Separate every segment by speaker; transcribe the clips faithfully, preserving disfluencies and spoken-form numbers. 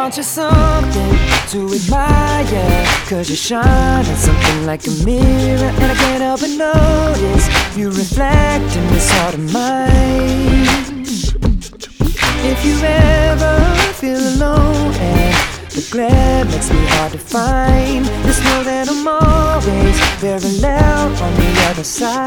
Speaker 1: Aren't you something to admire? Cause you're shining something like a mirror, and I can't help but notice you reflect in this heart of mine. If you ever feel alone and the glare makes me hard to find, just know that I'm always parallel on the other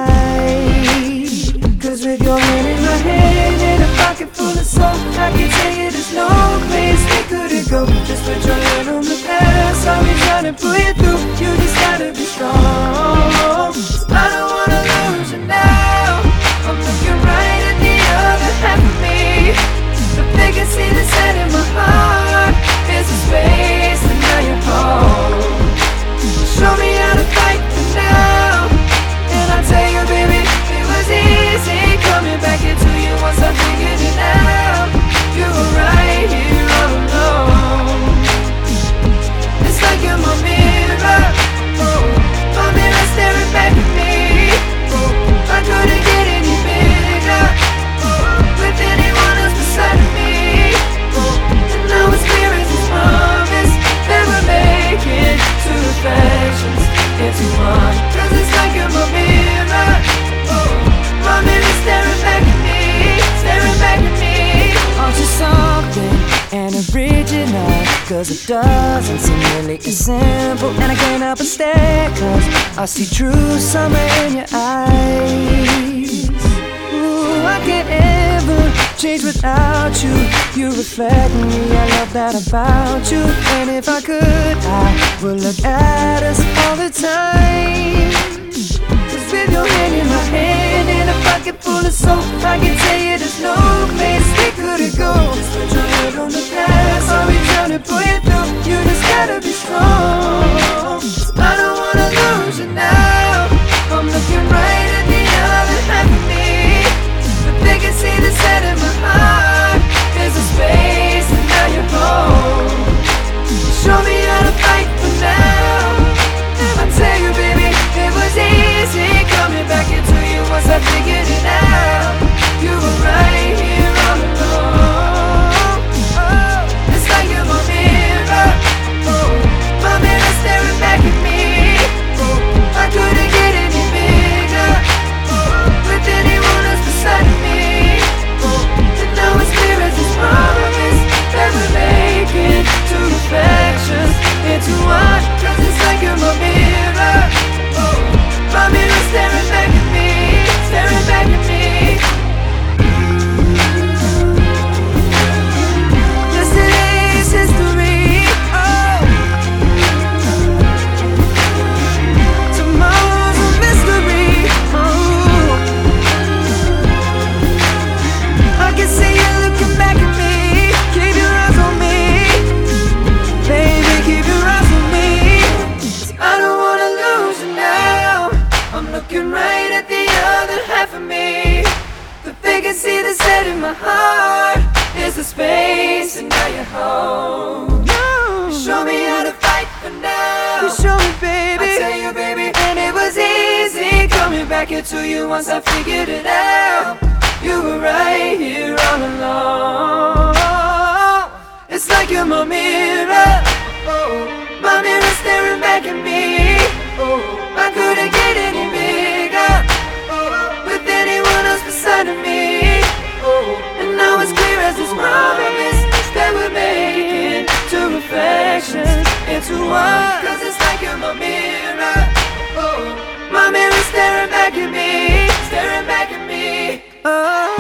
Speaker 1: side. Cause with your hand in my hand and a pocket full of soul, I can tell you there's no place we couldn't go. Just put your hand on the past, I'll be trying to pull you through. You just gotta be strong. I don't wanna lose you now. I'm looking right at the other half of me. The they can see the set in my heart. There's a space and now you're home. Show me how to fight for now, and I'll tell you, baby, it was easy coming back into you once I figured it out. You were right here all alone. It's like you're my mirror, oh, my mirror staring back at me. Oh, I couldn't get any bigger, oh, with anyone else beside me. Oh, and now it's clear as this promise that we're making two reflections into one. Cause it's like you're my mirror, oh, my mirror staring back at me, staring back at me. Aren't you something and original? Cause it doesn't seem really as simple, and I can't help but stare, cause I see true summer in your eyes. Ooh, I can't ever change without you. You reflect me, I love that about you. And if I could, I would look at us all the time. Cause with your hand in my hand and a pocket full of soap, I can tell you there's no place we couldn't go. Just put your head on the past, I'll be trying to pull you through. You just gotta be strong. I don't wanna lose you now. I'm looking right at the other half of me. But they can see the set in my heart. There's a space and now you're home. Show me how to fight for now. I tell you, baby, it was easy coming back into you once I figured it out. You were right here all along. Oh, it's like you're my mirror, oh, my mirror staring back at me. Oh, I couldn't get any bigger, oh, with anyone else beside me. Oh, and now it's clear as this promise that we're making two reflections into one. Cause it's like you're my mirror, oh, my mirror staring back at me, staring back at me. Yesterday's history, oh, tomorrow's a mystery, oh. I can see you looking back at me. Keep your eyes on me, baby, keep your eyes on me. I don't wanna lose you now. I'm looking right at the other half of me. The they can see the set in my heart. There's a space and now you're home. You show me how to fight for now. You show me, baby, I tell you, baby, and it was easy coming back into you once I figured it out. You were right here all along. It's like you're my mirror, oh, my mirror staring back at me. Oh, I couldn't get any bigger, oh, with anyone else beside of me. Oh, and now it's clear as this promise that we're making two reflections into one. Cause it's like you're my mirror, oh, my mirror staring back at me, staring back at me. Oh,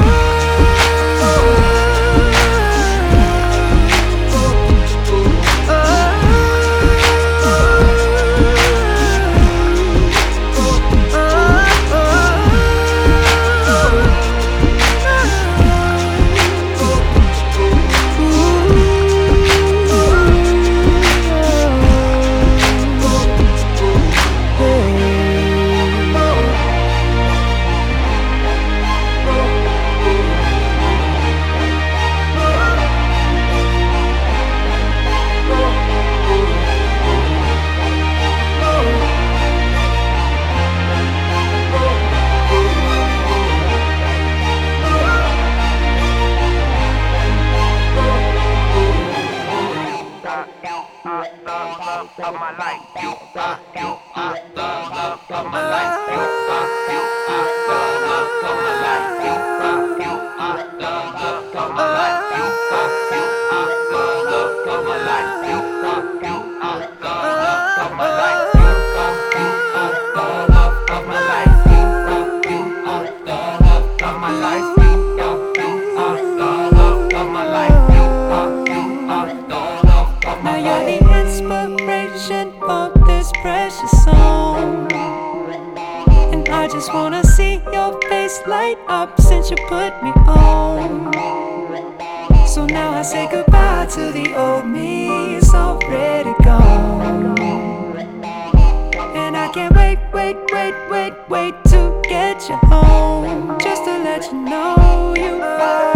Speaker 2: of my life. You are, you are the love of my life. You are, you are the love of my life. You are, you are the love of my life. You are, you are the love of my life. You are, you are the love of my life. You are, you are the love of my life. You are, you are the love of my life. You are, you are the love of my life.
Speaker 1: Now you're the inspiration for this precious song, and I just wanna see your face light up since you put me on. So now I say goodbye to the old me, it's already gone. And I can't wait, wait, wait, wait, wait to get you home, just to let you know you are.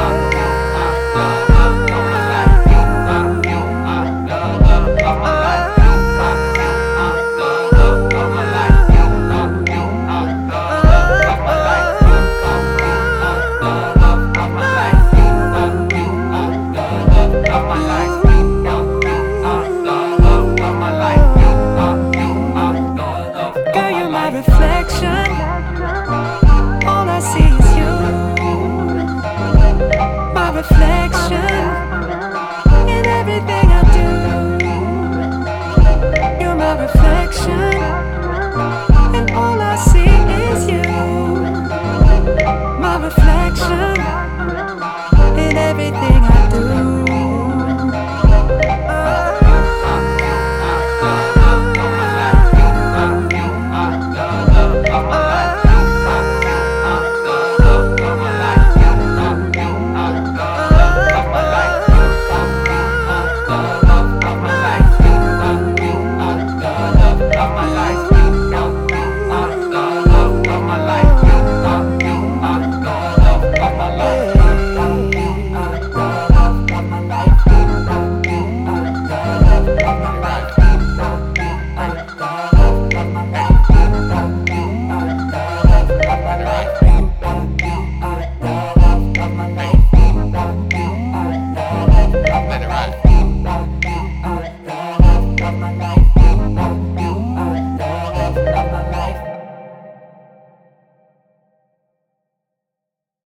Speaker 1: Reflection, all I see is you, my reflection.